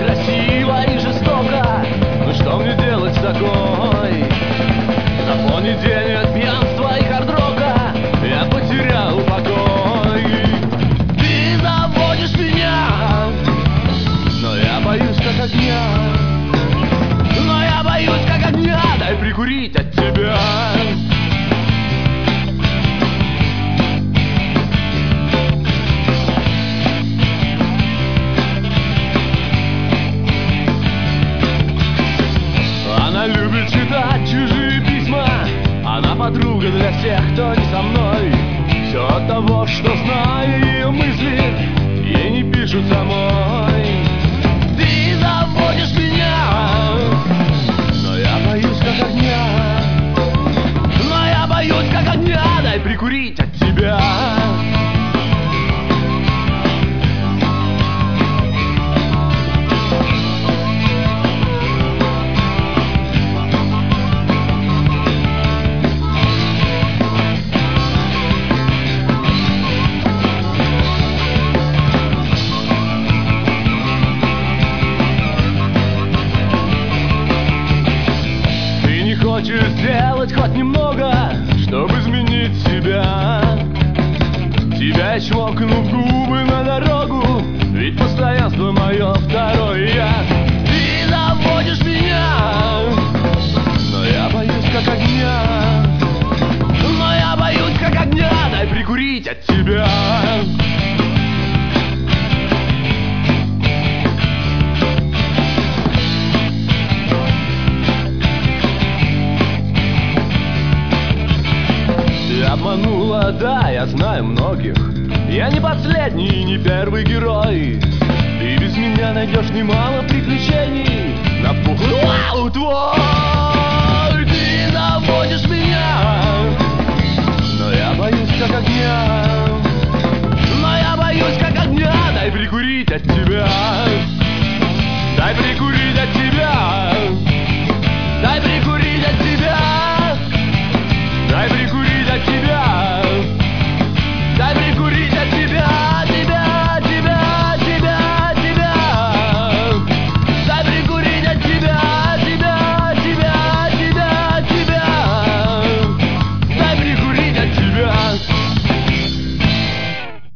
красиво и жестоко. Ну что мне делать с такой? На фоне денег, пьянства и хард-рока я потерял покой. Ты заводишь меня, но я боюсь как огня. Но я боюсь как огня, дай прикурить от тебя. Она любит читать чужие письма, она подруга для всех, кто не со мной. Все от того, что знаю ее мысли, ей не пишут самой. Ты заводишь меня, но я боюсь как огня. Но я боюсь как огня, дай прикурить от тебя. Хочешь сделать хоть немного, чтобы изменить себя? Тебя я чмокну в губы на дорогу, ведь постоянство мое второе я. Ты заводишь меня, но я боюсь как огня. Но я боюсь как огня, дай прикурить от тебя. Обманула, да, я знаю многих. Я не последний и не первый герой. Ты без меня найдешь немало приключений на пухлый вау твой. Ты заводишь меня, но я боюсь как огня. Но я боюсь как огня, дай прикурить от тебя. Дай прикурить от тебя. Дай прикурить.